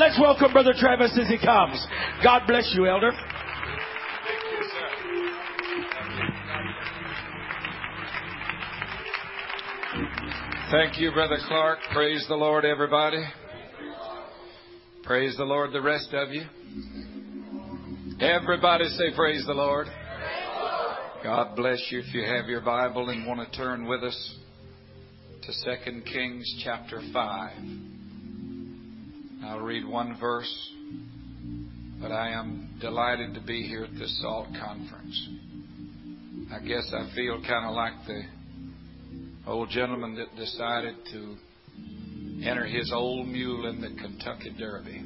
let's welcome Brother Travis as he comes. God bless you, Elder. Thank you, Brother Clark. Praise the Lord, everybody. Praise the Lord, the rest of you. Everybody say praise the Lord. God bless you. If you have your Bible and want to turn with us to 2 Kings chapter 5. I'll read one verse, but I am delighted to be here at this SALT conference. I guess I feel kind of like the old gentleman that decided to enter his old mule in the Kentucky Derby.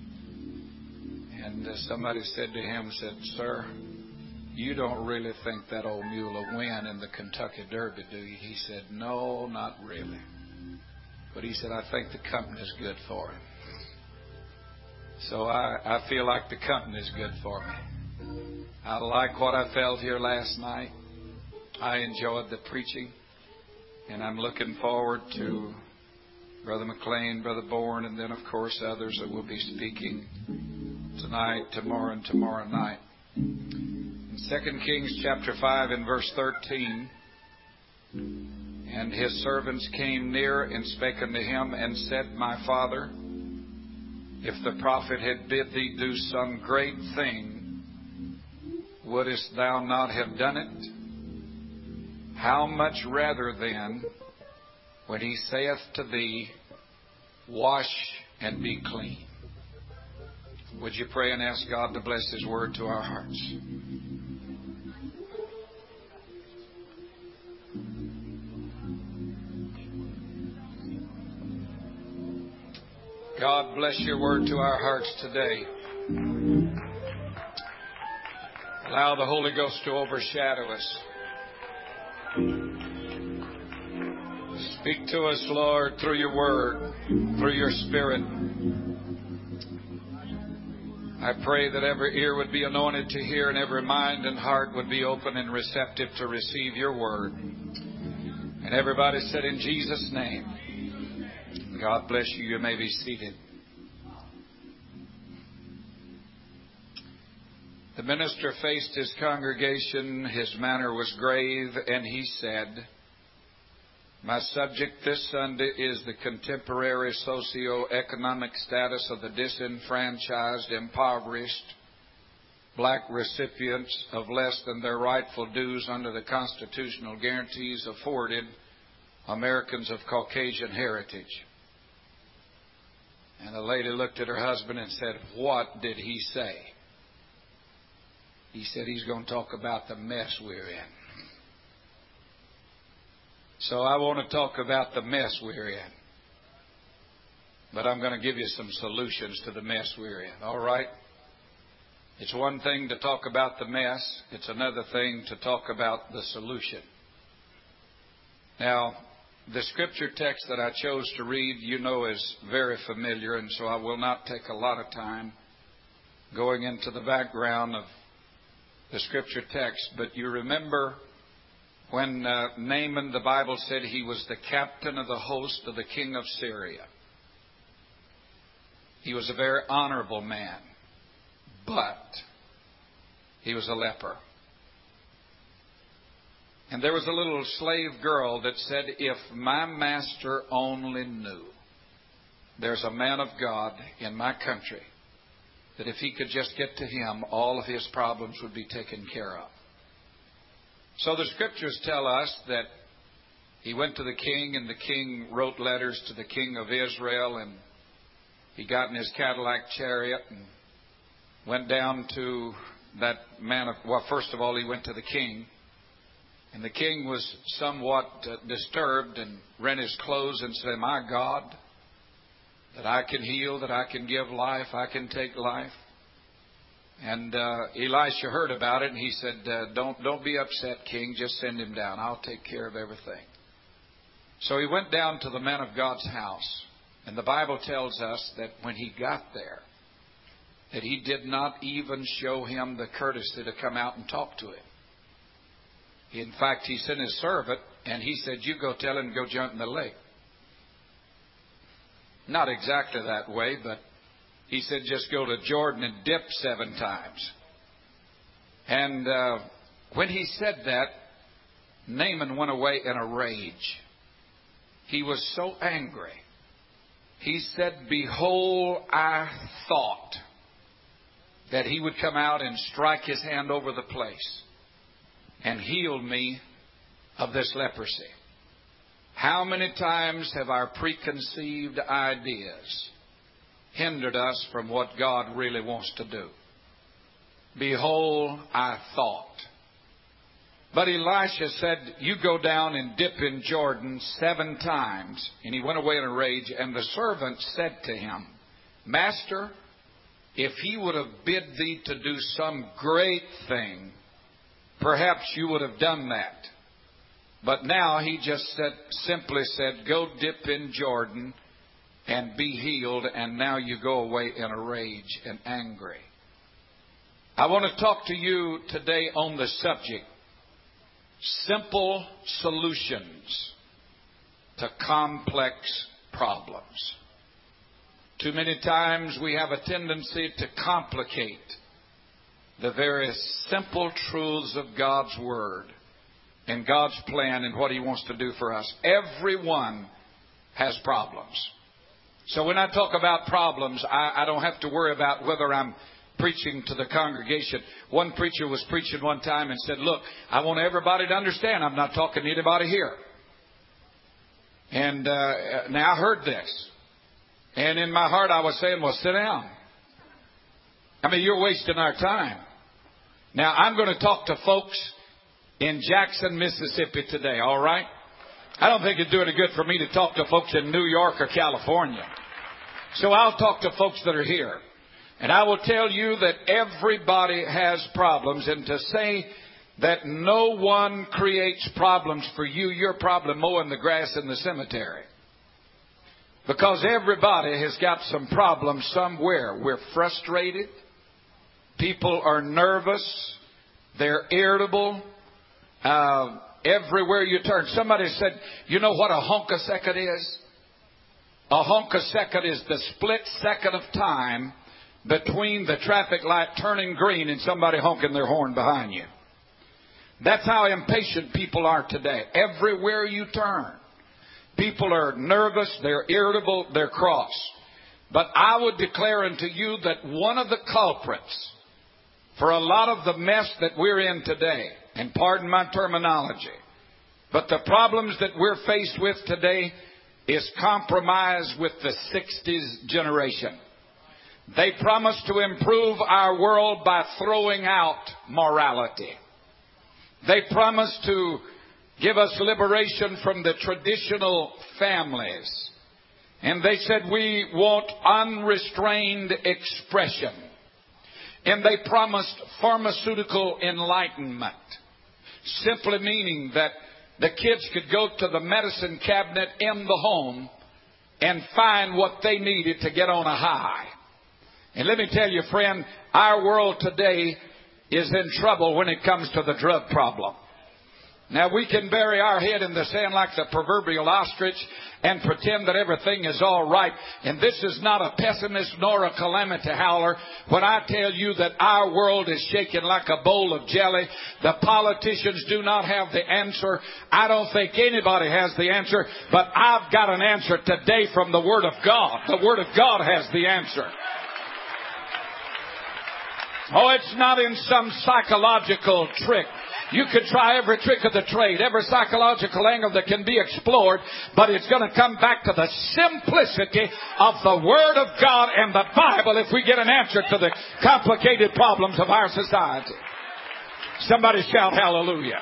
And somebody said to him, "Sir, you don't really think that old mule will win in the Kentucky Derby, do you?" He said, "No, not really. But," he said, "I think the company's good for him." So I feel like the company's good for me. I like what I felt here last night. I enjoyed the preaching. And I'm looking forward to Brother McLean, Brother Bourne, and then, of course, others that will be speaking tonight, tomorrow, and tomorrow night. In 2 Kings chapter 5 and verse 13, "And his servants came near and spake unto him and said, My father, if the prophet had bid thee do some great thing, wouldest thou not have done it? How much rather then, when he saith to thee, Wash and be clean?" Would you pray and ask God to bless His word to our hearts? God bless your word to our hearts today. Allow the Holy Ghost to overshadow us. Speak to us, Lord, through your word, through your Spirit. I pray that every ear would be anointed to hear and every mind and heart would be open and receptive to receive your word. And everybody said, in Jesus' name. God bless you. You may be seated. The minister faced his congregation. His manner was grave, and he said, "My subject this Sunday is the contemporary socio-economic status of the disenfranchised, impoverished, black recipients of less than their rightful dues under the constitutional guarantees afforded Americans of Caucasian heritage." And the lady looked at her husband and said, "What did he say?" He said, "He's going to talk about the mess we're in." So I want to talk about the mess we're in. But I'm going to give you some solutions to the mess we're in. All right? It's one thing to talk about the mess. It's another thing to talk about the solution. Now, the scripture text that I chose to read, you know, is very familiar, and so I will not take a lot of time going into the background of the scripture text. But you remember when Naaman, the Bible said he was the captain of the host of the king of Syria. He was a very honorable man, but he was a leper. And there was a little slave girl that said, "If my master only knew there's a man of God in my country, that if he could just get to him, all of his problems would be taken care of." So the scriptures tell us that he went to the king, and the king wrote letters to the king of Israel, and he got in his Cadillac chariot and went down to that man. Well, first of all, he went to the king. And the king was somewhat disturbed and rent his clothes and said, "My God, that I can heal, that I can give life, I can take life." And Elisha heard about it, and he said, don't be upset, king. Just send him down. I'll take care of everything." So he went down to the man of God's house. And the Bible tells us that when he got there, that he did not even show him the courtesy to come out and talk to him. In fact, he sent his servant, and he said, "You go tell him to go jump in the lake." Not exactly that way, but He said, just go to Jordan and dip 7 times. And when he said that, Naaman went away in a rage. He was so angry. He said, behold, I thought that he would come out and strike his hand over the place and heal me of this leprosy. How many times have our preconceived ideas hindered us from what God really wants to do? Behold, I thought. But Elisha said, you go down and dip in Jordan 7 times. And he went away in a rage. And the servant said to him, Master, if he would have bid thee to do some great thing, perhaps you would have done that. But now he just simply said, go dip in Jordan and be healed. And now you go away in a rage and angry. I want to talk to you today on the subject, simple solutions to complex problems. Too many times we have a tendency to complicate the very simple truths of God's Word and God's plan and what He wants to do for us. Everyone has problems. So when I talk about problems, I don't have to worry about whether I'm preaching to the congregation. One preacher was preaching one time and said, look, I want everybody to understand I'm not talking to anybody here. And now I heard this. And in my heart I was saying, well, sit down. I mean, you're wasting our time. Now I'm going to talk to folks in Jackson, Mississippi today, all right? I don't think it'd do any good for me to talk to folks in New York or California. So I'll talk to folks that are here. And I will tell you that everybody has problems. And to say that no one creates problems for you, you're probably mowing the grass in the cemetery. Because everybody has got some problems somewhere. We're frustrated. People are nervous. They're irritable. Everywhere you turn. Somebody said, you know what a honkosecond is? A honkosecond is the split second of time between the traffic light turning green and somebody honking their horn behind you. That's how impatient people are today. Everywhere you turn, people are nervous, they're irritable, they're cross. But I would declare unto you that one of the culprits for a lot of the mess that we're in today, and pardon my terminology, but the problems that we're faced with today is compromise with the 60s generation. They promised to improve our world by throwing out morality. They promised to give us liberation from the traditional families. And they said we want unrestrained expression. And they promised pharmaceutical enlightenment, simply meaning that the kids could go to the medicine cabinet in the home and find what they needed to get on a high. And let me tell you, friend, our world today is in trouble when it comes to the drug problem. Now, we can bury our head in the sand like the proverbial ostrich and pretend that everything is all right. And this is not a pessimist nor a calamity howler when I tell you that our world is shaking like a bowl of jelly. The politicians do not have the answer. I don't think anybody has the answer. But I've got an answer today from the Word of God. The Word of God has the answer. Oh, it's not in some psychological trick. You can try every trick of the trade, every psychological angle that can be explored, but it's going to come back to the simplicity of the Word of God and the Bible if we get an answer to the complicated problems of our society. Somebody shout hallelujah.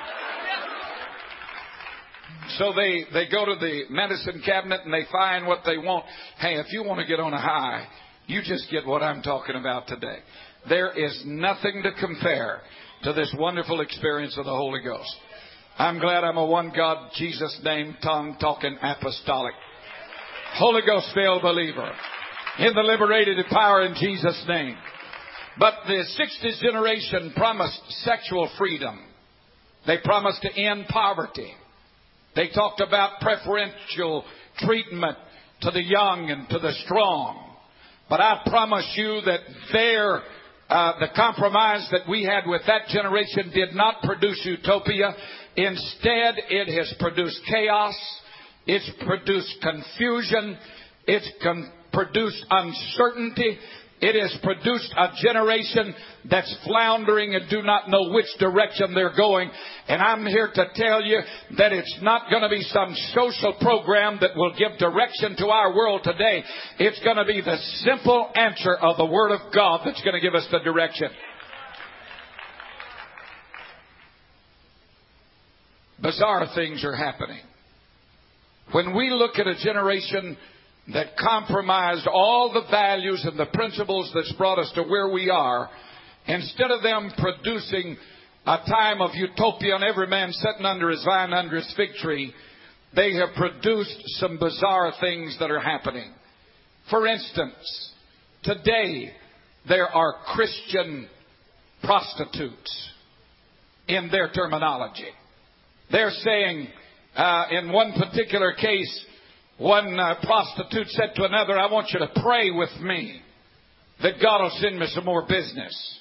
So they go to the medicine cabinet and they find what they want. Hey, if you want to get on a high, you just get what I'm talking about today. There is nothing to compare to this wonderful experience of the Holy Ghost. I'm glad I'm a one God, Jesus name, tongue talking apostolic, Holy Ghost filled believer in the liberated power in Jesus name. But the 60s generation promised sexual freedom. They promised to end poverty. They talked about preferential treatment to the young and to the strong. But I promise you that the compromise that we had with that generation did not produce utopia. Instead, it has produced chaos. It's produced confusion. It's produced uncertainty. It has produced a generation that's floundering and do not know which direction they're going. And I'm here to tell you that it's not going to be some social program that will give direction to our world today. It's going to be the simple answer of the Word of God that's going to give us the direction. Bizarre things are happening. When we look at a generation that compromised all the values and the principles that's brought us to where we are, instead of them producing a time of utopia and every man sitting under his vine, under his fig tree, they have produced some bizarre things that are happening. For instance, today there are Christian prostitutes in their terminology. They're saying, in one particular case, one prostitute said to another, I want you to pray with me that God will send me some more business.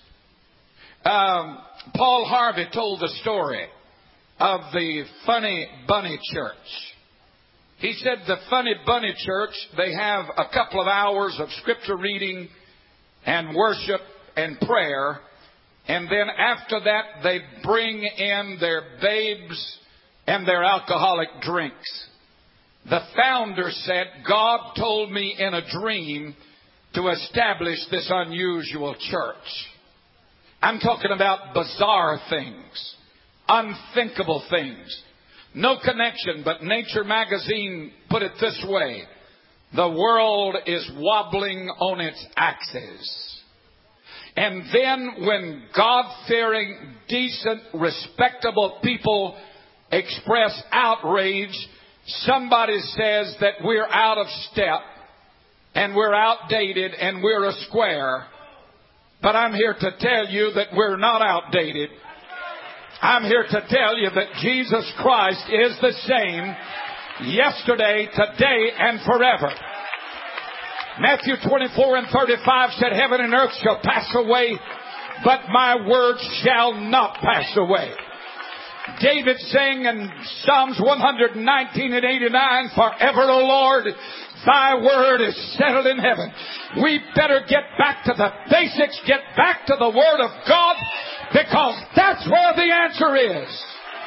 Paul Harvey told the story of the Funny Bunny Church. He said the Funny Bunny Church, they have a couple of hours of scripture reading and worship and prayer. And then after that, they bring in their babes and their alcoholic drinks. The founder said, God told me in a dream to establish this unusual church. I'm talking about bizarre things, unthinkable things. No connection, but Nature magazine put it this way. The world is wobbling on its axis. And then when God-fearing, decent, respectable people express outrage, somebody says that we're out of step and we're outdated and we're a square. But I'm here to tell you that we're not outdated. I'm here to tell you that Jesus Christ is the same yesterday, today, and forever. Matthew 24:35 said, heaven and earth shall pass away, but my word shall not pass away. David sang in Psalms 119:89, forever, O Lord, thy word is settled in heaven. We better get back to the basics, get back to the Word of God, because that's where the answer is.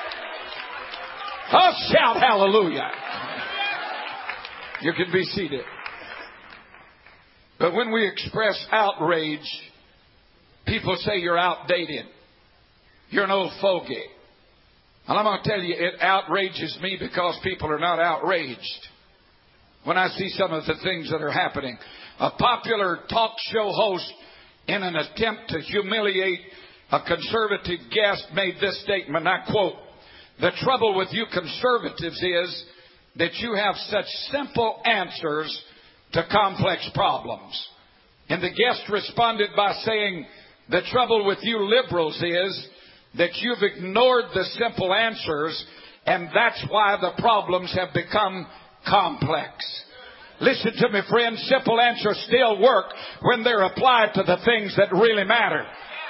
Oh, shout hallelujah. You can be seated. But when we express outrage, people say you're outdated. You're an old fogey. And I'm going to tell you, it outrages me because people are not outraged. When I see some of the things that are happening. A popular talk show host, in an attempt to humiliate a conservative guest, made this statement, and I quote, the trouble with you conservatives is that you have such simple answers to complex problems. And the guest responded by saying, the trouble with you liberals is that you've ignored the simple answers, and that's why the problems have become complex. Listen to me, friends. Simple answers still work when they're applied to the things that really matter.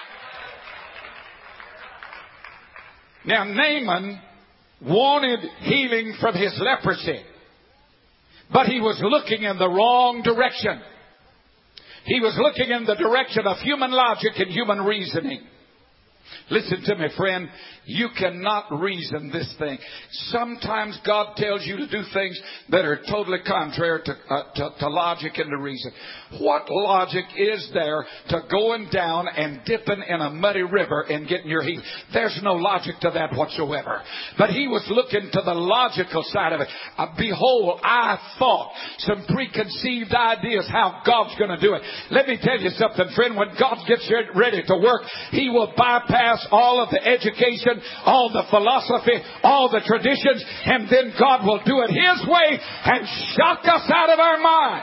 Now, Naaman wanted healing from his leprosy, but he was looking in the wrong direction. He was looking in the direction of human logic and human reasoning. Listen to me, friend. You cannot reason this thing. Sometimes God tells you to do things that are totally contrary to logic and to reason. What logic is there to going down and dipping in a muddy river and getting your heat? There's no logic to that whatsoever. But he was looking to the logical side of it. Behold, I thought some preconceived ideas how God's going to do it. Let me tell you something, friend. When God gets ready to work, He will bypass all of the education, all the philosophy, all the traditions, and then God will do it His way and shock us out of our mind.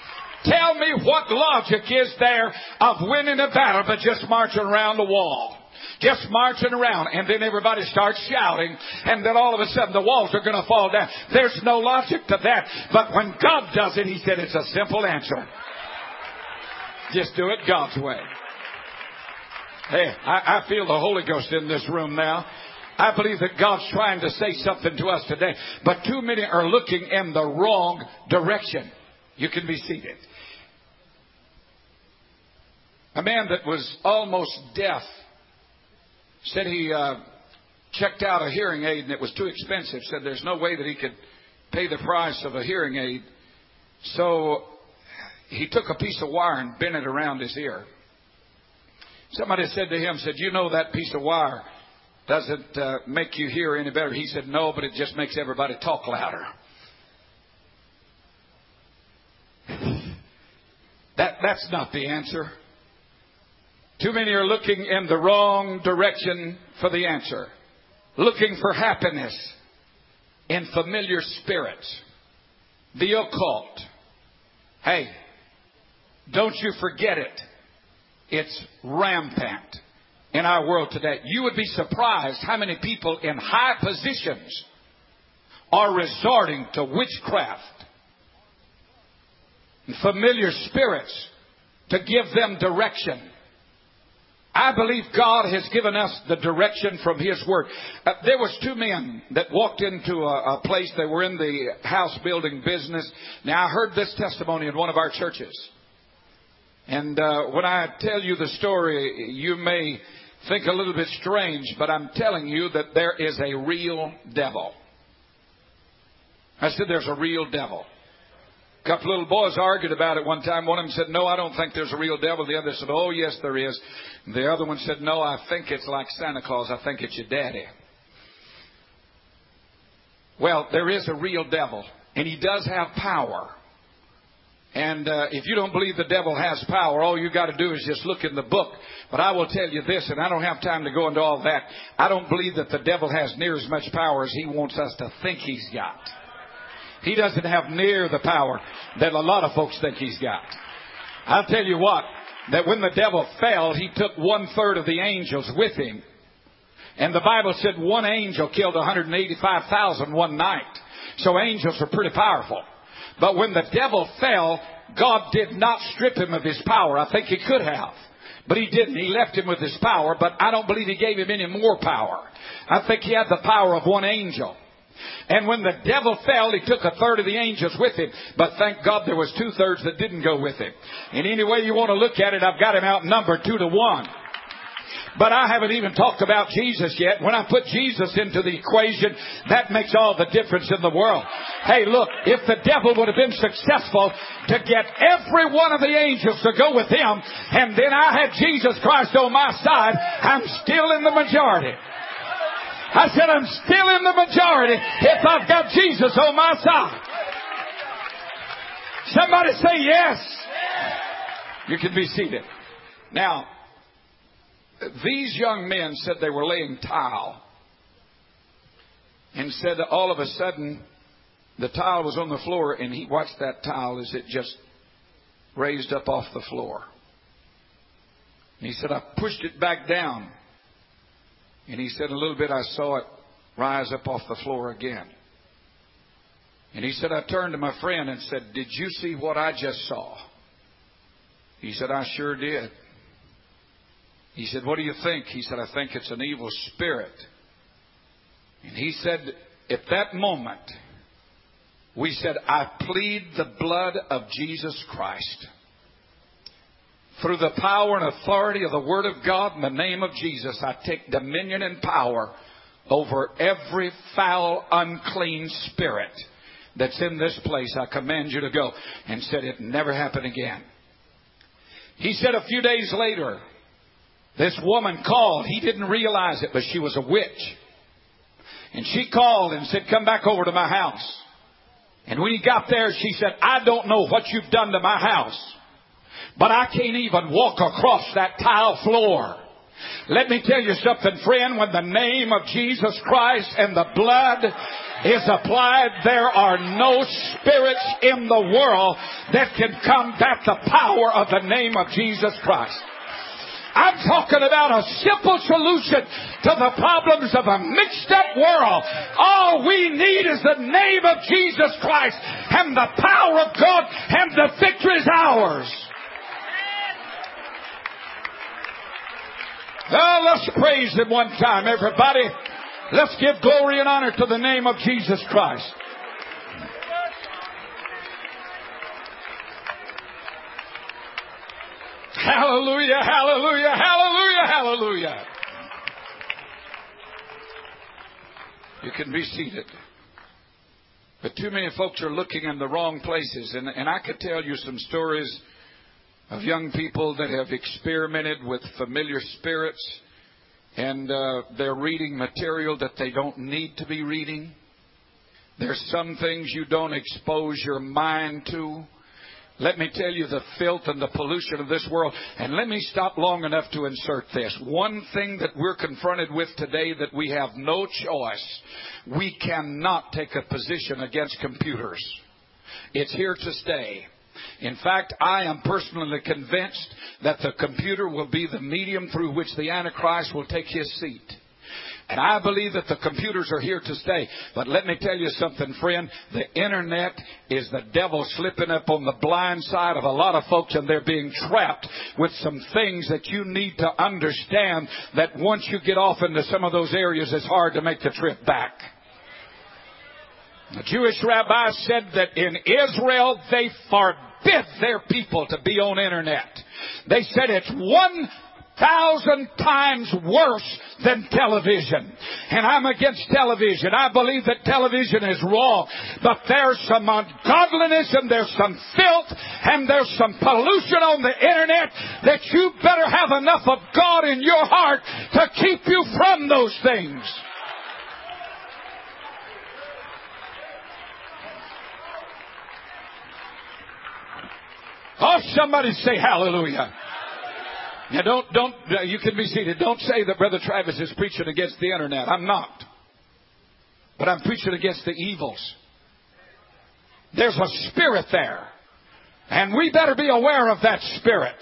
Tell me what logic is there of winning a battle but just marching around the wall? just marching around. And then everybody starts shouting. And then all of a sudden the walls are going to fall down. There's no logic to that. But when God does it, He said it's a simple answer. Just do it God's way. Hey, I feel the Holy Ghost in this room now. I believe that God's trying to say something to us today. But too many are looking in the wrong direction. You can be seated. A man that was almost deaf said he checked out a hearing aid and it was too expensive. Said there's no way that he could pay the price of a hearing aid. So he took a piece of wire and bent it around his ear. Somebody said to him, said, you know that piece of wire doesn't make you hear any better. He said, no, but it just makes everybody talk louder. That's not the answer. Too many are looking in the wrong direction for the answer. Looking for happiness in familiar spirits. The occult. Hey, don't you forget it. It's rampant in our world today. You would be surprised how many people in high positions are resorting to witchcraft and familiar spirits to give them direction. I believe God has given us the direction from His Word. There was two men that walked into a place. They were in the house building business. Now, I heard this testimony in one of our churches. And when I tell you the story, you may think a little bit strange, but I'm telling you that there is a real devil. I said there's a real devil. A couple little boys argued about it one time. One of them said, no, I don't think there's a real devil. The other said, oh, yes, there is. And the other one said, no, I think it's like Santa Claus. I think it's your daddy. Well, there is a real devil, and he does have power. And if you don't believe the devil has power, all you got to do is just look in the book. But I will tell you this, and I don't have time to go into all that. I don't believe that the devil has near as much power as he wants us to think he's got. He doesn't have near the power that a lot of folks think he's got. I'll tell you what, that when the devil fell, he took 1/3 of the angels with him. And the Bible said one angel killed 185,000 one night. So angels are pretty powerful. But when the devil fell, God did not strip him of his power. I think He could have. But He didn't. He left him with his power. But I don't believe He gave him any more power. I think he had the power of one angel. And when the devil fell, he took 1/3 of the angels with him. But thank God there was 2/3 that didn't go with him. And any way you want to look at it, I've got him outnumbered 2-1. But I haven't even talked about Jesus yet. When I put Jesus into the equation, that makes all the difference in the world. Hey, look, if the devil would have been successful to get every one of the angels to go with him, and then I had Jesus Christ on my side, I'm still in the majority. I said I'm still in the majority if I've got Jesus on my side. Somebody say yes. You can be seated. Now, these young men said they were laying tile, and said that all of a sudden the tile was on the floor, and he watched that tile as it just raised up off the floor. And he said, I pushed it back down. And he said, a little bit I saw it rise up off the floor again. And he said, I turned to my friend and said, did you see what I just saw? He said, I sure did. He said, what do you think? He said, I think it's an evil spirit. And he said, at that moment, we said, I plead the blood of Jesus Christ. Through the power and authority of the Word of God, in the name of Jesus, I take dominion and power over every foul, unclean spirit that's in this place. I command you to go. And said it never happened again. He said a few days later, this woman called. He didn't realize it, but she was a witch. And she called and said, come back over to my house. And when he got there, she said, I don't know what you've done to my house, but I can't even walk across that tile floor. Let me tell you something, friend. When the name of Jesus Christ and the blood is applied, there are no spirits in the world that can combat the power of the name of Jesus Christ. I'm talking about a simple solution to the problems of a mixed up world. All we need is the name of Jesus Christ and the power of God, and the victory is ours. Oh, let's praise Him one time, everybody. Let's give glory and honor to the name of Jesus Christ. Hallelujah, hallelujah, hallelujah, hallelujah. You can be seated. But too many folks are looking in the wrong places. And I could tell you some stories of young people that have experimented with familiar spirits. And they're reading material that they don't need to be reading. There's some things you don't expose your mind to. Let me tell you the filth and the pollution of this world. And let me stop long enough to insert this. One thing that we're confronted with today that we have no choice. We cannot take a position against computers. It's here to stay. In fact, I am personally convinced that the computer will be the medium through which the Antichrist will take his seat. And I believe that the computers are here to stay. But let me tell you something, friend. The Internet is the devil slipping up on the blind side of a lot of folks, and they're being trapped with some things that you need to understand, that once you get off into some of those areas, it's hard to make the trip back. A Jewish rabbi said that in Israel, they forbid their people to be on Internet. They said it's 1,000 times worse than television. And I'm against television. I believe that television is wrong. But there's some ungodliness and there's some filth and there's some pollution on the Internet that you better have enough of God in your heart to keep you from those things. Oh, somebody say hallelujah. Now, you can be seated. Don't say that Brother Travis is preaching against the Internet. I'm not. But I'm preaching against the evils. There's a spirit there. And we better be aware of that spirit.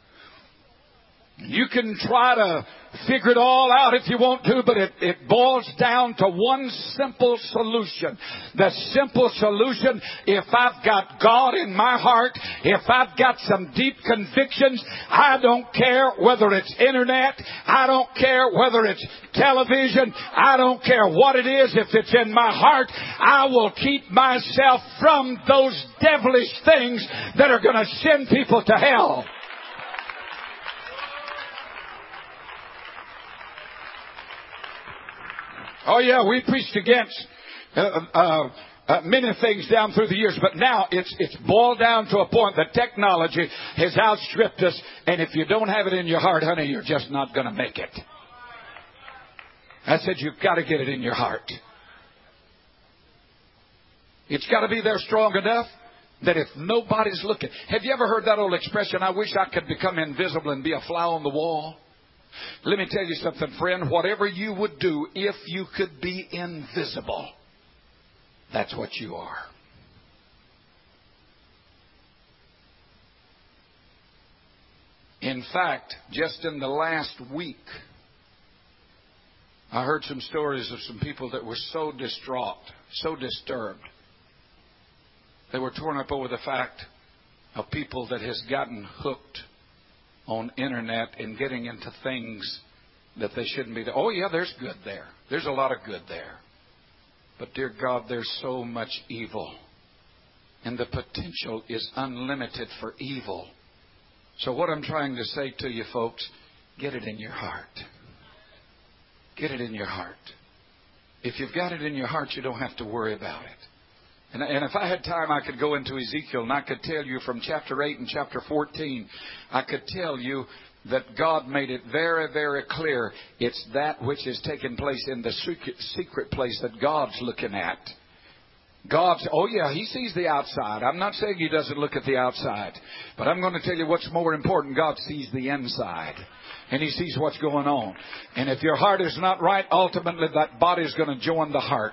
You can try to figure it all out if you want to, but it boils down to one simple solution. The simple solution, if I've got God in my heart, if I've got some deep convictions, I don't care whether it's Internet, I don't care whether it's television, I don't care what it is. If it's in my heart, I will keep myself from those devilish things that are going to send people to hell. Oh, yeah, we preached against many things down through the years, but now it's boiled down to a point that technology has outstripped us, and if you don't have it in your heart, honey, you're just not going to make it. I said you've got to get it in your heart. It's got to be there strong enough that if nobody's looking. Have you ever heard that old expression, I wish I could become invisible and be a fly on the wall? Let me tell you something, friend. Whatever you would do if you could be invisible, that's what you are. In fact, just in the last week, I heard some stories of some people that were so distraught, so disturbed. They were torn up over the fact of people that has gotten hooked on Internet and getting into things that they shouldn't be. Oh, yeah, there's good there. There's a lot of good there. But, dear God, there's so much evil. And the potential is unlimited for evil. So what I'm trying to say to you folks, get it in your heart. Get it in your heart. If you've got it in your heart, you don't have to worry about it. And if I had time, I could go into Ezekiel and I could tell you from chapter 8 and chapter 14, I could tell you that God made it very, very clear. It's that which is taking place in the secret place that God's looking at. Oh yeah, He sees the outside. I'm not saying He doesn't look at the outside. But I'm going to tell you what's more important. God sees the inside. And He sees what's going on. And if your heart is not right, ultimately that body is going to join the heart.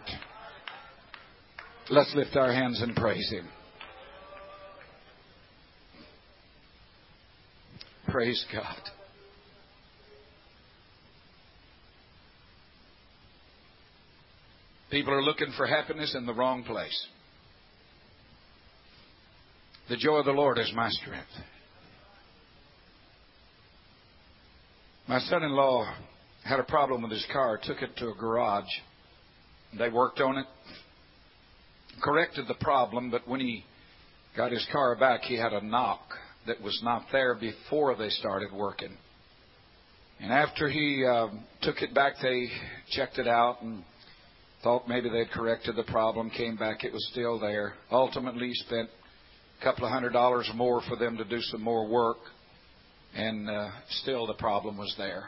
Let's lift our hands and praise Him. Praise God. People are looking for happiness in the wrong place. The joy of the Lord is my strength. My son-in-law had a problem with his car, took it to a garage. They worked on it, corrected the problem, but when he got his car back, he had a knock that was not there before they started working. And after he took it back, they checked it out and thought maybe they'd corrected the problem, came back, it was still there. Ultimately, he spent a couple of $100 more for them to do some more work, and still the problem was there.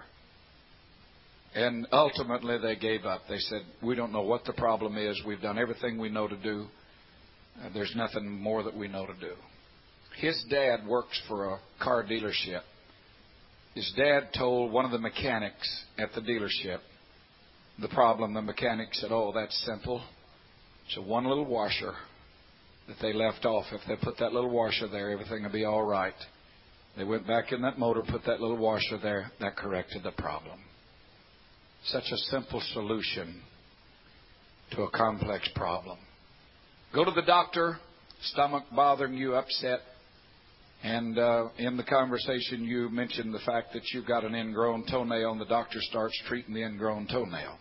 And ultimately, they gave up. They said, we don't know what the problem is. We've done everything we know to do. There's nothing more that we know to do. His dad works for a car dealership. His dad told one of the mechanics at the dealership the problem. The mechanic said, oh, that's simple. It's a one little washer that they left off. If they put that little washer there, everything will be all right. They went back in that motor, put that little washer there. That corrected the problem. Such a simple solution to a complex problem. Go to the doctor, stomach bothering you, upset, and in the conversation you mentioned the fact that you've got an ingrown toenail, and the doctor starts treating the ingrown toenail.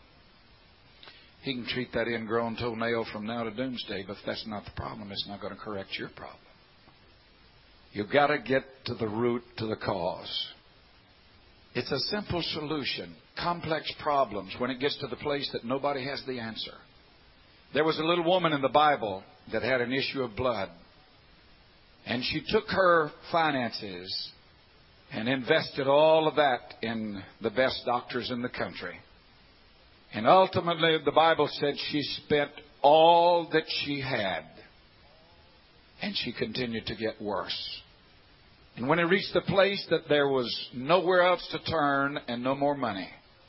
He can treat that ingrown toenail from now to doomsday, but if that's not the problem, it's not going to correct your problem. You've got to get to the root, to the cause. It's a simple solution. Complex problems, when it gets to the place that nobody has the answer. There was a little woman in the Bible that had an issue of blood. And she took her finances and invested all of that in the best doctors in the country. And ultimately, the Bible said she spent all that she had. And she continued to get worse. And when it reached the place that there was nowhere else to turn and no more money,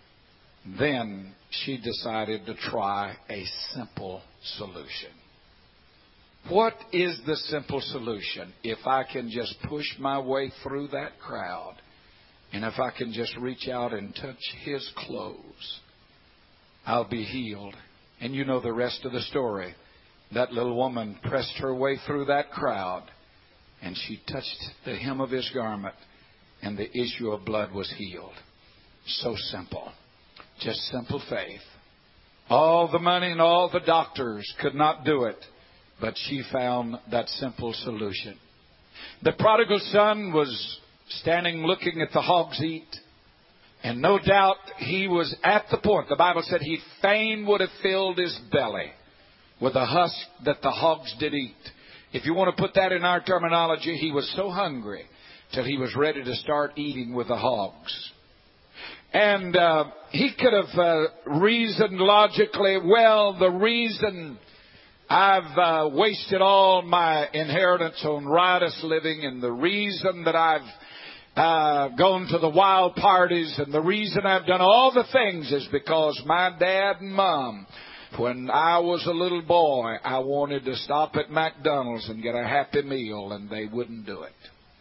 then she decided to try a simple solution. What is the simple solution? If I can just push my way through that crowd, and if I can just reach out and touch his clothes, I'll be healed. And you know the rest of the story. That little woman pressed her way through that crowd, and she touched the hem of his garment, and the issue of blood was healed. So simple. Just simple faith. All the money and all the doctors could not do it, but she found that simple solution. The prodigal son was standing looking at the hogs eat, and no doubt he was at the point. The Bible said he fain would have filled his belly with the husk that the hogs did eat. If you want to put that in our terminology, he was so hungry till he was ready to start eating with the hogs. And he could have reasoned logically, well, the reason I've wasted all my inheritance on riotous living, and the reason that I've gone to the wild parties, and the reason I've done all the things is because my dad and mom, when I was a little boy, I wanted to stop at McDonald's and get a Happy Meal, and they wouldn't do it.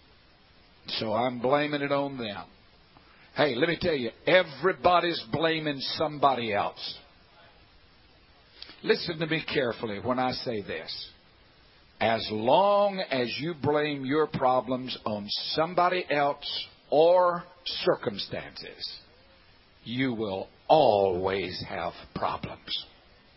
So I'm blaming it on them. Hey, let me tell you, everybody's blaming somebody else. Listen to me carefully when I say this. As long as you blame your problems on somebody else or circumstances, you will always have problems.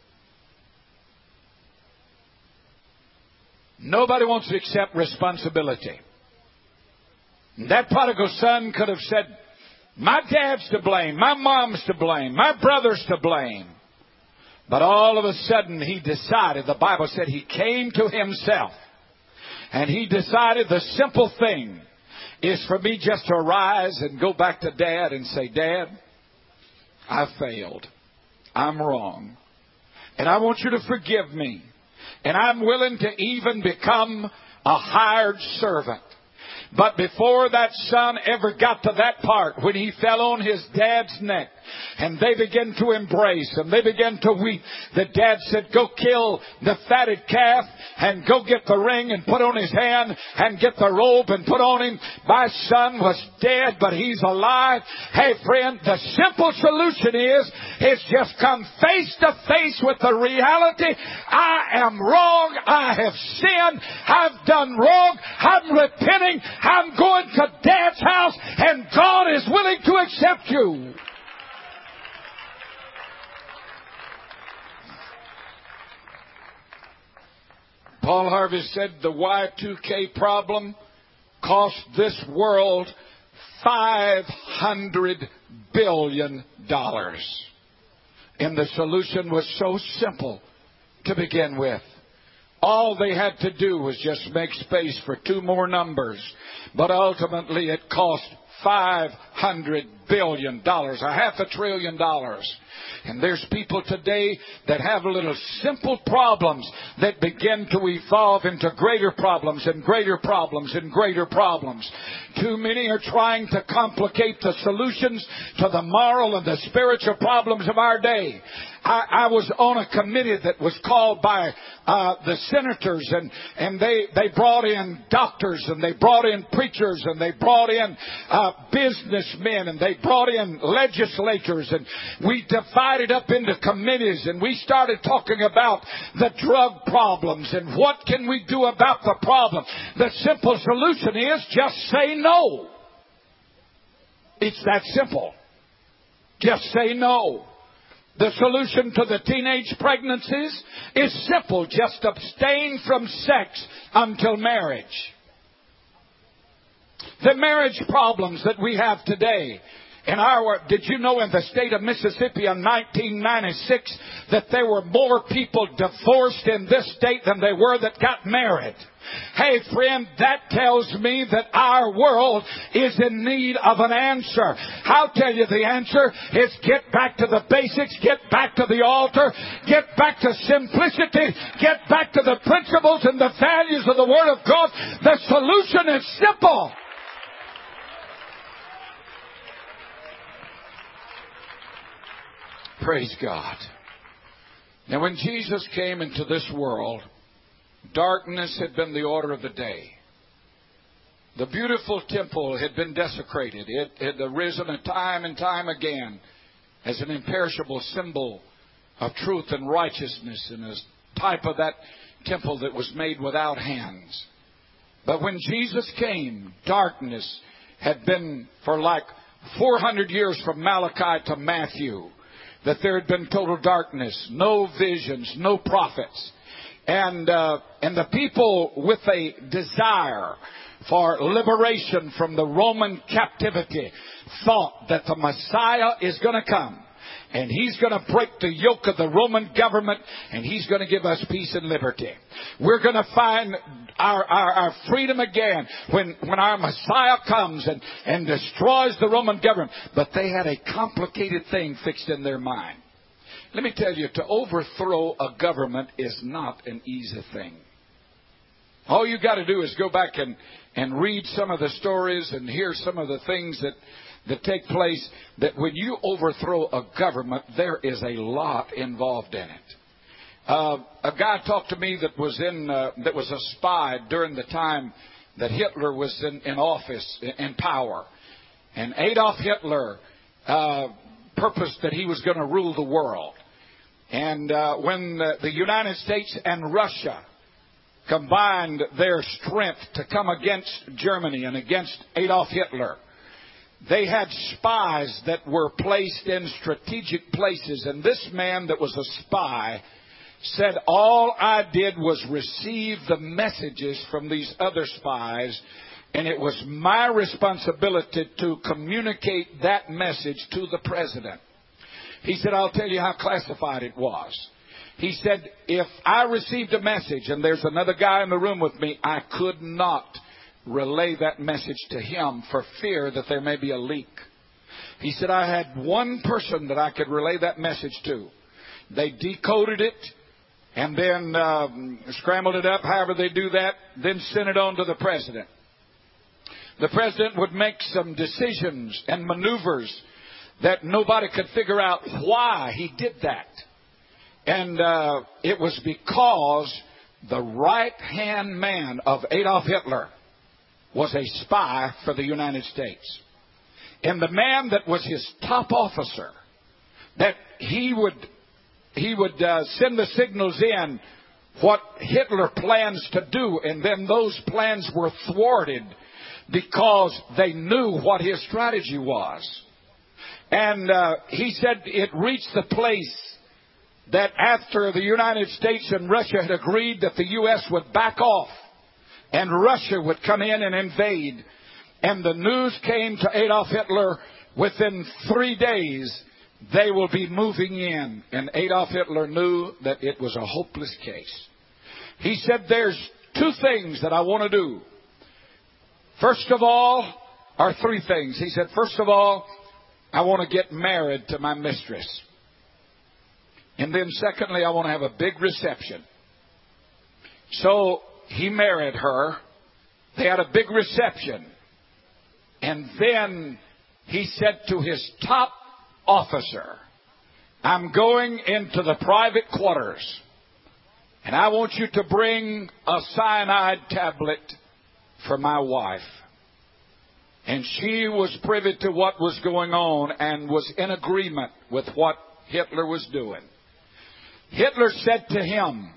Nobody wants to accept responsibility. That prodigal son could have said, my dad's to blame, my mom's to blame, my brother's to blame. But all of a sudden he decided, the Bible said he came to himself. And he decided the simple thing is for me just to arise and go back to Dad and say, Dad, I failed. I'm wrong. And I want you to forgive me. And I'm willing to even become a hired servant. But before that son ever got to that part, when he fell on his dad's neck, and they began to embrace, and they began to weep, the dad said, go kill the fatted calf, and go get the ring and put on his hand, and get the robe and put on him. My son was dead, but he's alive. Hey friend, the simple solution is just come face to face with the reality. I am wrong. I have sinned. I've done wrong. I'm repenting. I'm going to Dad's house, and God is willing to accept you. Paul Harvey said the Y2K problem cost this world $500 billion. And the solution was so simple to begin with. All they had to do was just make space for two more numbers. But ultimately it cost $500 billion, $500 billion. And there's people today that have little simple problems that begin to evolve into greater problems and greater problems and greater problems. Too many are trying to complicate the solutions to the moral and the spiritual problems of our day. I was on a committee that was called by the senators, and they brought in doctors, and they brought in preachers, and they brought in businessmen, and they brought in legislators, and we divided up into committees, and we started talking about the drug problems and what can we do about the problem. The simple solution is just say no. It's that simple. Just say no. The solution to the teenage pregnancies is simple. Just abstain from sex until marriage. The marriage problems that we have today. Did you know in the state of Mississippi in 1996 that there were more people divorced in this state than there were that got married? Hey friend, that tells me that our world is in need of an answer. I'll tell you the answer is get back to the basics, get back to the altar, get back to simplicity, get back to the principles and the values of the Word of God. The solution is simple. Praise God. Now when Jesus came into this world, darkness had been the order of the day. The beautiful temple had been desecrated. It had arisen time and time again as an imperishable symbol of truth and righteousness, and as type of that temple that was made without hands. But when Jesus came, darkness had been for like 400 years from Malachi to Matthew, that there had been total darkness, no visions, no prophets. And the people with a desire for liberation from the Roman captivity thought that the Messiah is going to come. And He's going to break the yoke of the Roman government, and He's going to give us peace and liberty. We're going to find our freedom again when our Messiah comes and destroys the Roman government. But they had a complicated thing fixed in their mind. Let me tell you, to overthrow a government is not an easy thing. All you got to do is go back and read some of the stories and hear some of the things that take place, that when you overthrow a government, there is a lot involved in it. A guy talked to me that was a spy during the time that Hitler was in office, in power. And Adolf Hitler purposed that he was going to rule the world. And when the United States and Russia combined their strength to come against Germany and against Adolf Hitler, they had spies that were placed in strategic places. And this man that was a spy said, all I did was receive the messages from these other spies, and it was my responsibility to communicate that message to the president. He said, I'll tell you how classified it was. He said, if I received a message and there's another guy in the room with me, I could not relay that message to him for fear that there may be a leak. He said, I had one person that I could relay that message to. They decoded it and then scrambled it up, however they do that, then sent it on to the president. the president would make some decisions and maneuvers that nobody could figure out why he did that. And it was because the right-hand man of Adolf Hitler was a spy for the United States. And the man that was his top officer, that he would send the signals in what Hitler plans to do, and then those plans were thwarted because they knew what his strategy was. And he said it reached the place that after the United States and Russia had agreed that the U.S. would back off and Russia would come in and invade, and the news came to Adolf Hitler within 3 days, they will be moving in. And Adolf Hitler knew that it was a hopeless case. He said, there's 2 things that I want to do. First of all, or 3 things. He said, first of all, I want to get married to my mistress. And then secondly, I want to have a big reception. So he married her. They had a big reception. And then he said to his top officer, I'm going into the private quarters, and I want you to bring a cyanide tablet for my wife. And she was privy to what was going on and was in agreement with what Hitler was doing. Hitler said to him,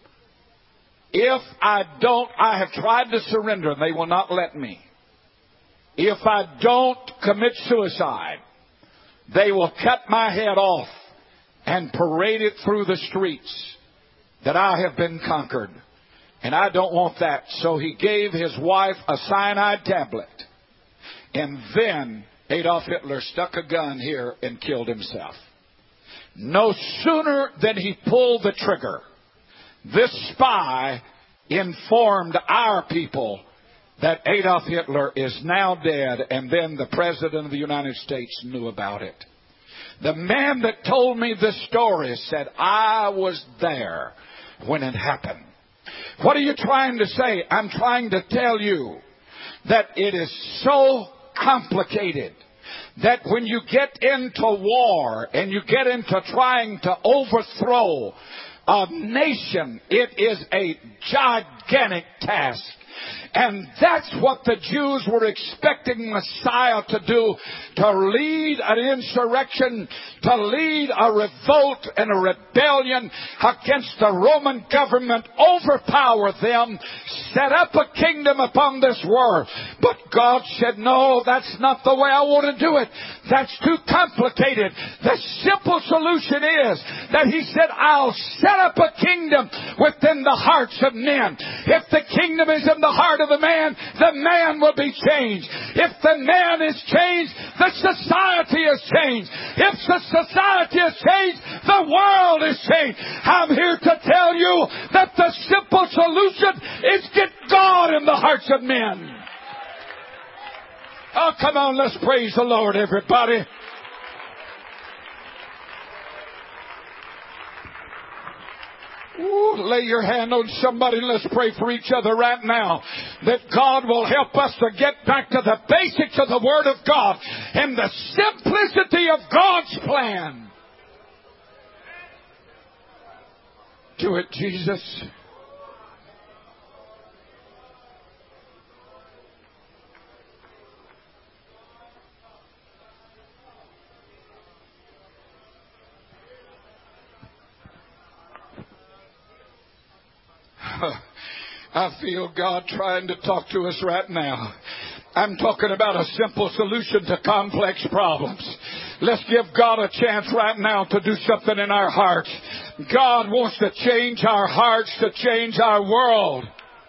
if I have tried to surrender, and they will not let me. If I don't commit suicide, they will cut my head off and parade it through the streets that I have been conquered. And I don't want that. So he gave his wife a cyanide tablet. And then Adolf Hitler stuck a gun here and killed himself. No sooner than he pulled the trigger, this spy informed our people that Adolf Hitler is now dead, and then the President of the United States knew about it. The man that told me this story said, I was there when it happened. What are you trying to say? I'm trying to tell you that it is so complicated that when you get into war and you get into trying to overthrow a nation, it is a gigantic task. And that's what the Jews were expecting Messiah to do, to lead an insurrection, to lead a revolt and a rebellion against the Roman government, overpower them, set up a kingdom upon this world. But God said, no, that's not the way I want to do it. That's too complicated. The simple solution is that He said, I'll set up a kingdom within the hearts of men. If the kingdom is in the heart of the man will be changed. If the man is changed, the society is changed. If the society is changed, the world is changed. I'm here to tell you that the simple solution is get God in the hearts of men. Oh, come on, let's praise the Lord, everybody. Ooh, lay your hand on somebody and let's pray for each other right now, that God will help us to get back to the basics of the Word of God and the simplicity of God's plan. Do it, Jesus. I feel God trying to talk to us right now. I'm talking about a simple solution to complex problems. Let's give God a chance right now to do something in our hearts. God wants to change our hearts, to change our world.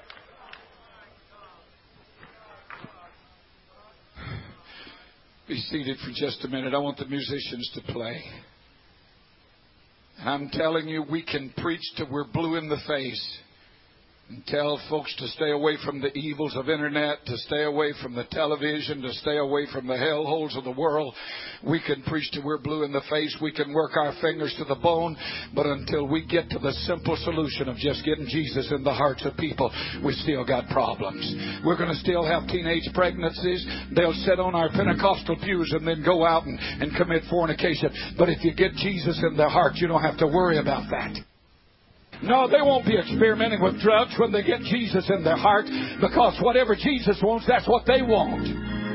Be seated for just a minute. I want the musicians to play. I'm telling you, we can preach till we're blue in the face. and tell folks to stay away from the evils of internet, to stay away from the television, to stay away from the hellholes of the world. We can preach till we're blue in the face. We can work our fingers to the bone. But until we get to the simple solution of just getting Jesus in the hearts of people, we still got problems. We're going to still have teenage pregnancies. They'll sit on our Pentecostal pews and then go out and commit fornication. But if you get Jesus in their heart, you don't have to worry about that. No, they won't be experimenting with drugs when they get Jesus in their heart, because whatever Jesus wants, that's what they want.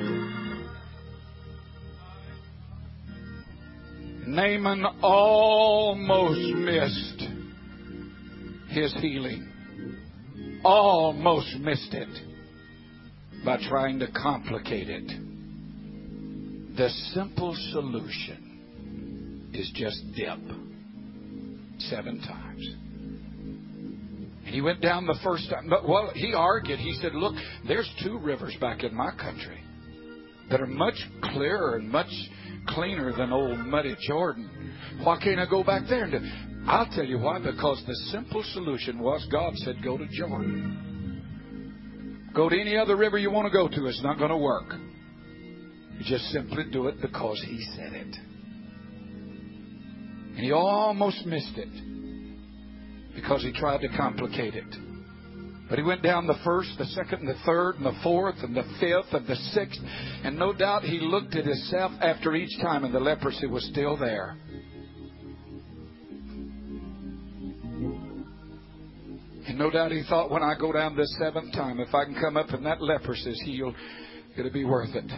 Naaman almost missed his healing. Almost missed it by trying to complicate it. The simple solution is just dip 7 times. And he went down the first time. Well, he argued. He said, look, there's 2 rivers back in my country that are much clearer and much cleaner than old muddy Jordan. Why can't I go back there and do it? I'll tell you why. Because the simple solution was God said, go to Jordan. Go to any other river you want to go to. It's not going to work. You just simply do it because He said it. And he almost missed it, because he tried to complicate it. But he went down the first, the second, and the third, and the fourth, and the fifth, and the sixth. And no doubt he looked at himself after each time, and the leprosy was still there. And no doubt he thought, when I go down this 7th time, if I can come up and that leprosy is healed, it'll be worth it.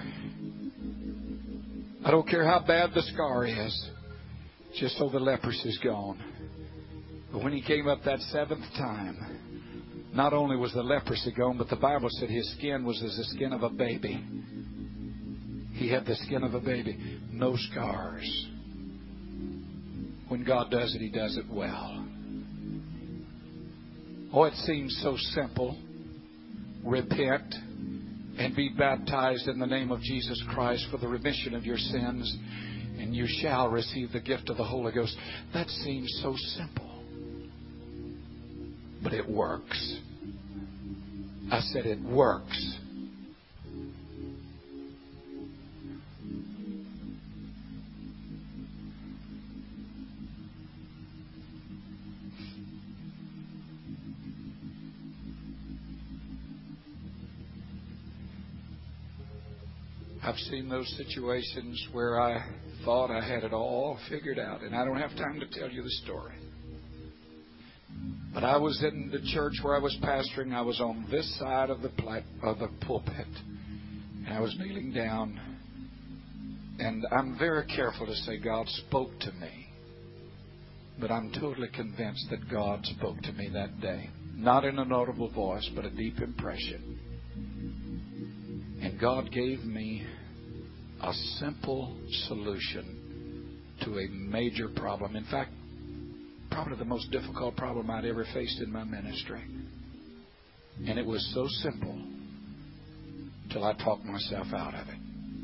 I don't care how bad the scar is, just so the leprosy's gone. But when he came up that 7th time, not only was the leprosy gone, but the Bible said his skin was as the skin of a baby. He had the skin of a baby. No scars. When God does it, He does it well. Oh, it seems so simple. Repent and be baptized in the name of Jesus Christ for the remission of your sins, and you shall receive the gift of the Holy Ghost. That seems so simple. But it works. I said it works. I've seen those situations where I thought I had it all figured out, and I don't have time to tell you the story. But I was in the church where I was pastoring. I was on this side of the pulpit, and I was kneeling down. And I'm very careful to say God spoke to me. But I'm totally convinced that God spoke to me that day. Not in an audible voice, but a deep impression. And God gave me a simple solution to a major problem. In fact, probably the most difficult problem I'd ever faced in my ministry. And it was so simple till I talked myself out of it.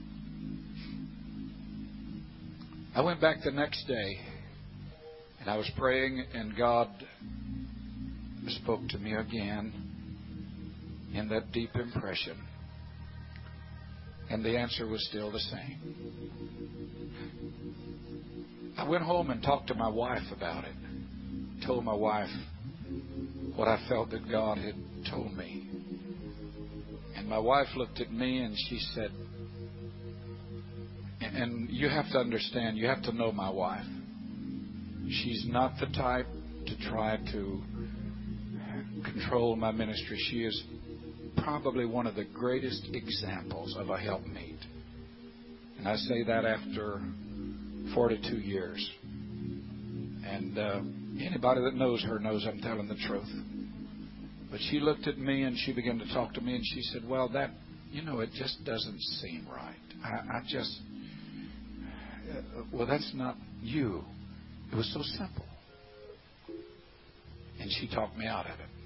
I went back the next day, and I was praying, and God spoke to me again in that deep impression. And the answer was still the same. I went home and talked to my wife about it. Told my wife what I felt that God had told me. And my wife looked at me and she said, and you have to understand, you have to know my wife. She's not the type to try to control my ministry. She is probably one of the greatest examples of a helpmeet. And I say that after 42 years. And anybody that knows her knows I'm telling the truth. But she looked at me and she began to talk to me, and she said, well, that, it just doesn't seem right. Well, that's not you. It was so simple. And she talked me out of it.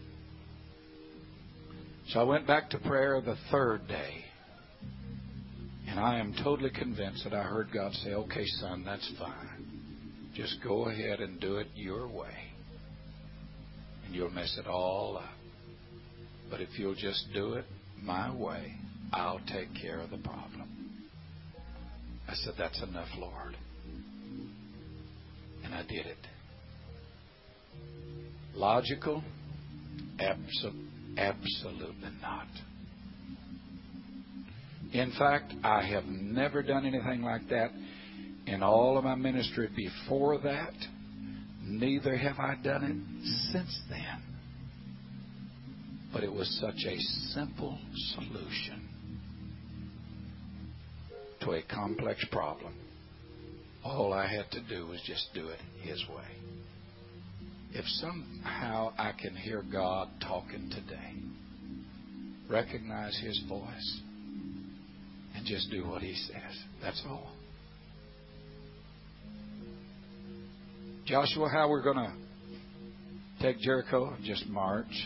So I went back to prayer the 3rd day. And I am totally convinced that I heard God say, okay, son, that's fine. Just go ahead and do it your way. and you'll mess it all up. But if you'll just do it my way, I'll take care of the problem. I said, that's enough, Lord. And I did it. Logical? Absolutely not. In fact, I have never done anything like that in all of my ministry before that. Neither have I done it since then. But it was such a simple solution to a complex problem. All I had to do was just do it His way. If somehow I can hear God talking today, recognize His voice, and just do what He says. That's all. Joshua, how we're going to take Jericho? Just march.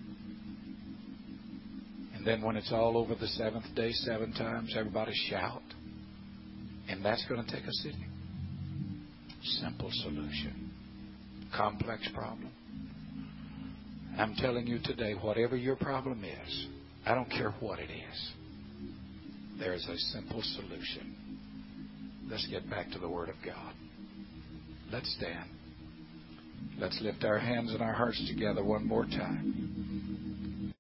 And then when it's all over the seventh day, 7 times, everybody shout. And that's going to take a city. Simple solution. Complex problem. I'm telling you today, whatever your problem is, I don't care what it is, there's a simple solution. Let's get back to the Word of God. Let's stand. Let's lift our hands and our hearts together one more time.